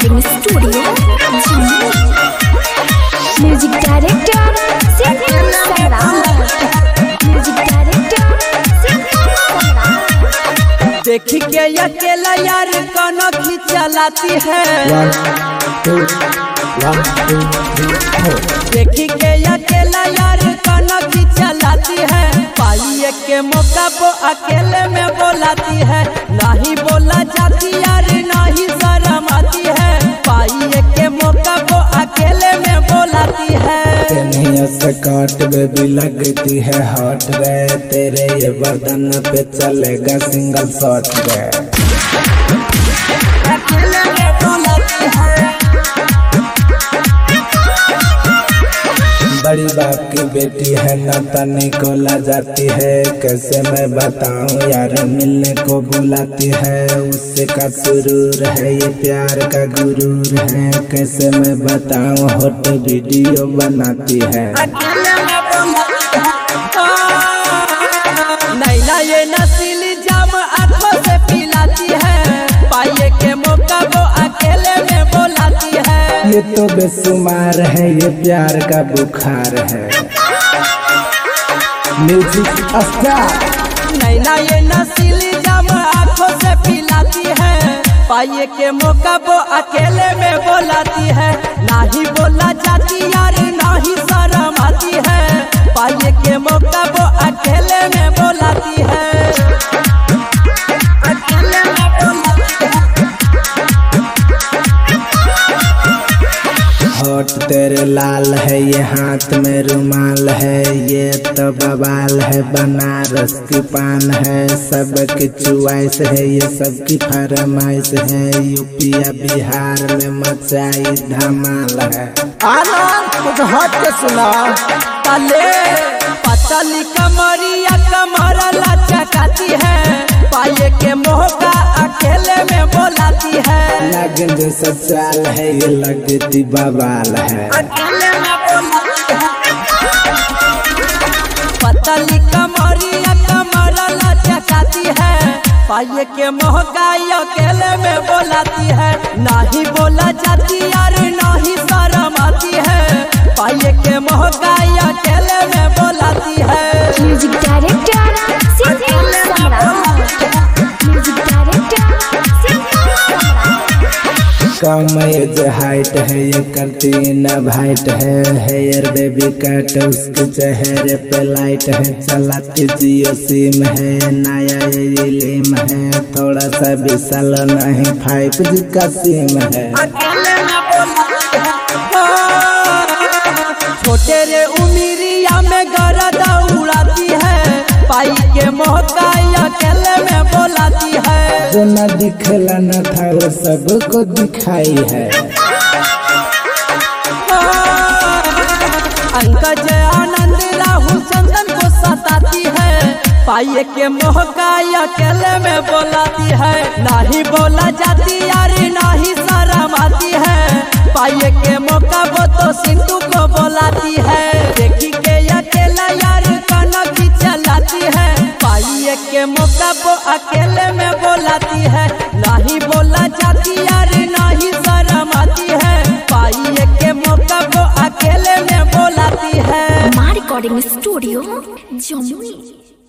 Recording studio music director देखी के अकेला यार कौन खिंचलाती है। देखी के अकेला यार कौन खिंचलाती है। पाइए के मौका वो अकेले में बोलाती है। नहीं बोला जाती यार नहीं शर्म आती है। पाइए के मौका वो अकेले में बोलाती है। से काट बेबी लगती है हॉट रे। तेरे ये बदन पे चलेगा सिंगल शॉट रे। अकेले में बोलाती है। बड़ी बाप की बेटी है ना तने को ला जाती है। कैसे मैं बताऊं यार मिलने को बुलाती है। उससे का सुरूर है ये प्यार का गुरूर है। कैसे मैं बताऊं हॉट वीडियो बनाती है। अकेले में बोलाती है। नैना ये नसीली जाम आंखों से पिलाती है। पाइए के मौका वो अकेले में बोलाती है। ये तो बेसुमार है ये प्यार का बुखार है। Music star. नैना ये नसीली जाम आंखों से पिलाती है। पाइए के मौका वो अकेले में बोलाती है। नहीं बोला जाती यार नहीं शर्म आती है। पाइए के मौका वो अकेले में बोलाती है। अकेले में बोलाती है। होठ तेरे लाल है ये हाथ में रुमाल है। ये तो बवाल है बनारस की पान है। सबकी चुआइस है ये सबकी फरमाइश है। यूपिया बिहार में मचाई धमाल है। आनंद कुछ हट के सुना। तले पतली कमरिया कमर लचकाती है। पाइए के मौका अकेले में बोलाती है। लगन जैसा चाल है ये लगती बवाल है। अकेले में बोलाती है। पतली कमरिया कमर लचकाती है। पाइए के मौका अकेले में बोलाती है। नहीं बोला जाती यार नहीं शर्म आती है। पाइए के मौका अकेले में बोलाती है। म्यूजिक डायरेक्टर कम एज हाइट है ये करती न भाइट है। हेयर बेबी कट उसके चेहरे पे लाइट है। चलाती जियो सिम है नया ये लिम है। थोड़ा सा विशाल नहीं 5G का सिम है। अकेले में बोलाती है। छोटे रे उमिरिया में गरदा उड़ाती है। पाई के मौका अकेले में बोलाती है। जो न दिखला न था वो सबको दिखाई है। अंकज आनंद राहुल चंदन को सताती है। पाइए के मौका अकेले में बोलाती है। नहीं बोला जाती यार नहीं शर्म आती है। पाइए के मौका वो तो सिंटू को बोलाती है। देखी के अकेला यार कौन खिंचलाती है। पाइए के मौका वो अकेले में बोलाती है। नहीं बोला जाती यार नहीं शर्म आती है। पाइए के मौका वो अकेले में बोलाती है। मां रिकॉर्डिंग स्टूडियो जमुई।